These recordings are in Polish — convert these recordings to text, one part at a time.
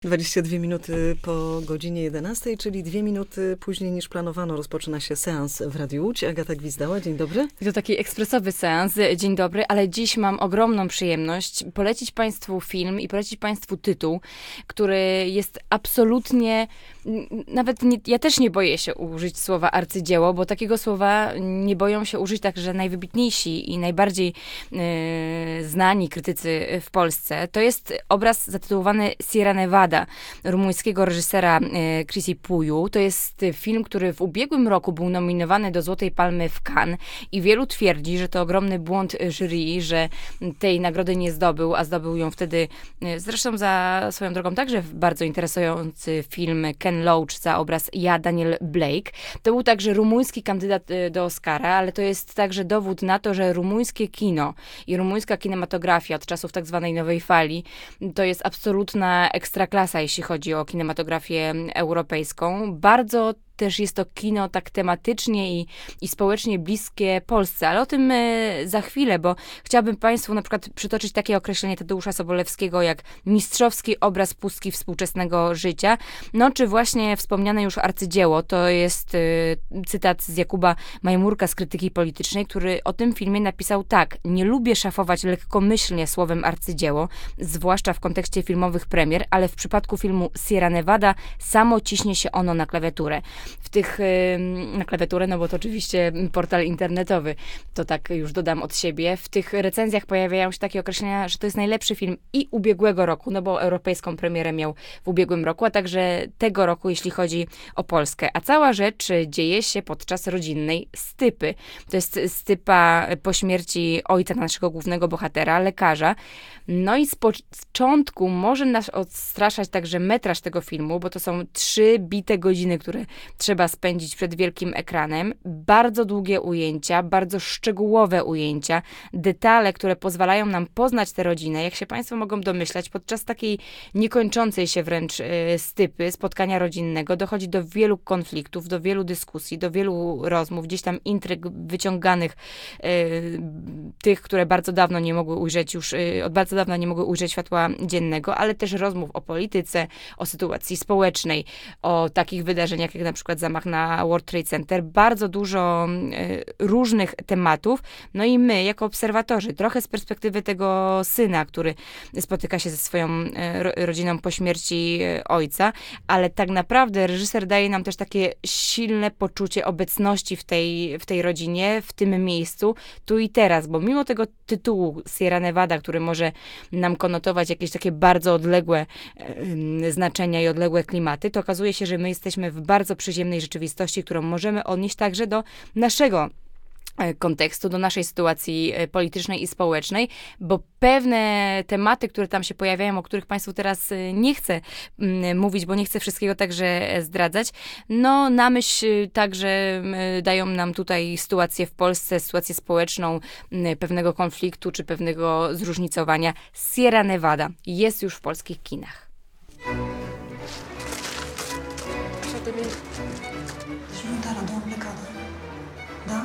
22 minuty po godzinie 11, czyli 2 minuty później niż planowano rozpoczyna się seans w Radiu Łódź. Agata Gwizdała, dzień dobry. To taki ekspresowy seans, dzień dobry, ale dziś mam ogromną przyjemność polecić Państwu film i polecić Państwu tytuł, który jest absolutnie, nawet nie, ja też nie boję się użyć słowa arcydzieło, bo takiego słowa nie boją się użyć także najwybitniejsi i najbardziej znani krytycy w Polsce. To jest obraz zatytułowany Sierra Nevada rumuńskiego reżysera Cristi Puiu. To jest film, który w ubiegłym roku był nominowany do Złotej Palmy w Cannes i wielu twierdzi, że to ogromny błąd jury, że tej nagrody nie zdobył, a zdobył ją wtedy, zresztą za swoją drogą także bardzo interesujący film Ken Loach za obraz Ja, Daniel Blake. To był także rumuński kandydat do Oscara, ale to jest także dowód na to, że rumuńskie kino i rumuńska kinematografia od czasów tak zwanej nowej fali to jest absolutna ekstraklasa, jeśli chodzi o kinematografię europejską. Bardzo też jest to kino tak tematycznie i społecznie bliskie Polsce, ale o tym za chwilę, bo chciałabym Państwu na przykład przytoczyć takie określenie Tadeusza Sobolewskiego jak mistrzowski obraz pustki współczesnego życia, no czy właśnie wspomniane już arcydzieło, to jest cytat z Jakuba Majmurka z Krytyki Politycznej, który o tym filmie napisał tak: nie lubię szafować lekkomyślnie słowem arcydzieło, zwłaszcza w kontekście filmowych premier, ale w przypadku filmu Sierra Nevada samo ciśnie się ono na klawiaturę. Na klawiaturę, no bo to oczywiście portal internetowy, to tak już dodam od siebie. W tych recenzjach pojawiają się takie określenia, że to jest najlepszy film i ubiegłego roku, no bo europejską premierę miał w ubiegłym roku, a także tego roku, jeśli chodzi o Polskę. A cała rzecz dzieje się podczas rodzinnej stypy. To jest stypa po śmierci ojca naszego głównego bohatera, lekarza. No i z początku może nas odstraszać także metraż tego filmu, bo to są 3 bite godziny, które trzeba spędzić przed wielkim ekranem. Bardzo długie ujęcia, bardzo szczegółowe ujęcia, detale, które pozwalają nam poznać tę rodzinę. Jak się Państwo mogą domyślać, podczas takiej niekończącej się wręcz stypy, spotkania rodzinnego, dochodzi do wielu konfliktów, do wielu dyskusji, do wielu rozmów, gdzieś tam intryg wyciąganych, tych, które bardzo dawno nie mogły ujrzeć już, od bardzo dawna nie mogły ujrzeć światła dziennego, ale też rozmów o polityce, o sytuacji społecznej, o takich wydarzeniach, jak na przykład zamach na World Trade Center. Bardzo dużo różnych tematów. No i my, jako obserwatorzy, trochę z perspektywy tego syna, który spotyka się ze swoją rodziną po śmierci ojca, ale tak naprawdę reżyser daje nam też takie silne poczucie obecności w tej rodzinie, w tym miejscu, tu i teraz, bo mimo tego tytułu Sierra Nevada, który może nam konotować jakieś takie bardzo odległe znaczenia i odległe klimaty, to okazuje się, że my jesteśmy w bardzo przyziemnej rzeczywistości, którą możemy odnieść także do naszego kontekstu, do naszej sytuacji politycznej i społecznej, bo pewne tematy, które tam się pojawiają, o których Państwu teraz nie chcę mówić, bo nie chcę wszystkiego także zdradzać, no na myśl także dają nam tutaj sytuację w Polsce, sytuację społeczną, pewnego konfliktu czy pewnego zróżnicowania. Sierra Nevada jest już w polskich kinach. Scimmiottare da un peccato. Da?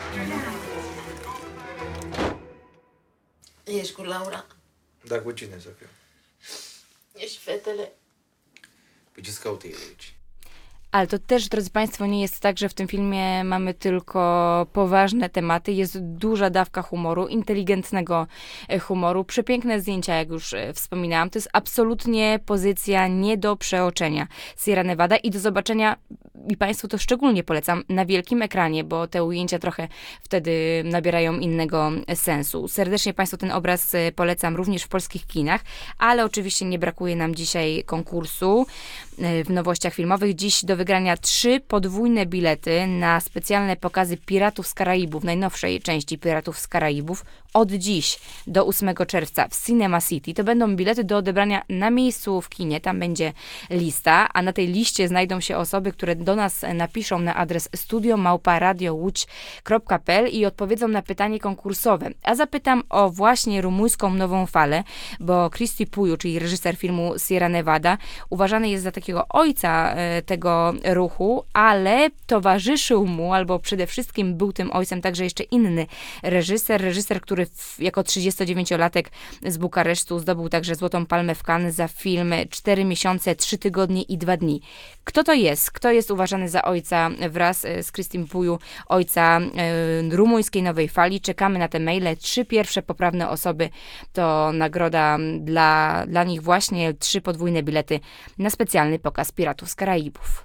Ești cu Laura? Da, cu cine să fiu? Ești fetele? Păi ce-ți caută el aici? Ale to też, drodzy Państwo, nie jest tak, że w tym filmie mamy tylko poważne tematy. Jest duża dawka humoru, inteligentnego humoru, przepiękne zdjęcia, jak już wspominałam. To jest absolutnie pozycja nie do przeoczenia. Sierra Nevada i do zobaczenia, i Państwu to szczególnie polecam, na wielkim ekranie, bo te ujęcia trochę wtedy nabierają innego sensu. Serdecznie Państwu ten obraz polecam również w polskich kinach, ale oczywiście nie brakuje nam dzisiaj konkursu w nowościach filmowych. Dziś do wygrania 3 podwójne bilety na specjalne pokazy Piratów z Karaibów, najnowszej części Piratów z Karaibów, od dziś do 8 czerwca w Cinema City. To będą bilety do odebrania na miejscu w kinie, tam będzie lista, a na tej liście znajdą się osoby, które do nas napiszą na adres studio@radiołódź.pl i odpowiedzą na pytanie konkursowe. A zapytam o właśnie rumuńską nową falę, bo Cristi Puiu, czyli reżyser filmu Sierra Nevada, uważany jest za takiego ojca tego ruchu, ale towarzyszył mu, albo przede wszystkim był tym ojcem także jeszcze inny reżyser, który jako 39-latek z Bukaresztu zdobył także Złotą Palmę w Cannes za film 4 miesiące, 3 tygodnie i 2 dni. Kto to jest? Kto jest uważany za ojca wraz z Cristi Puiu, ojca rumuńskiej nowej fali? Czekamy na te maile. 3 pierwsze poprawne osoby to nagroda dla nich właśnie 3 podwójne bilety na specjalny pokaz Piratów z Karaibów.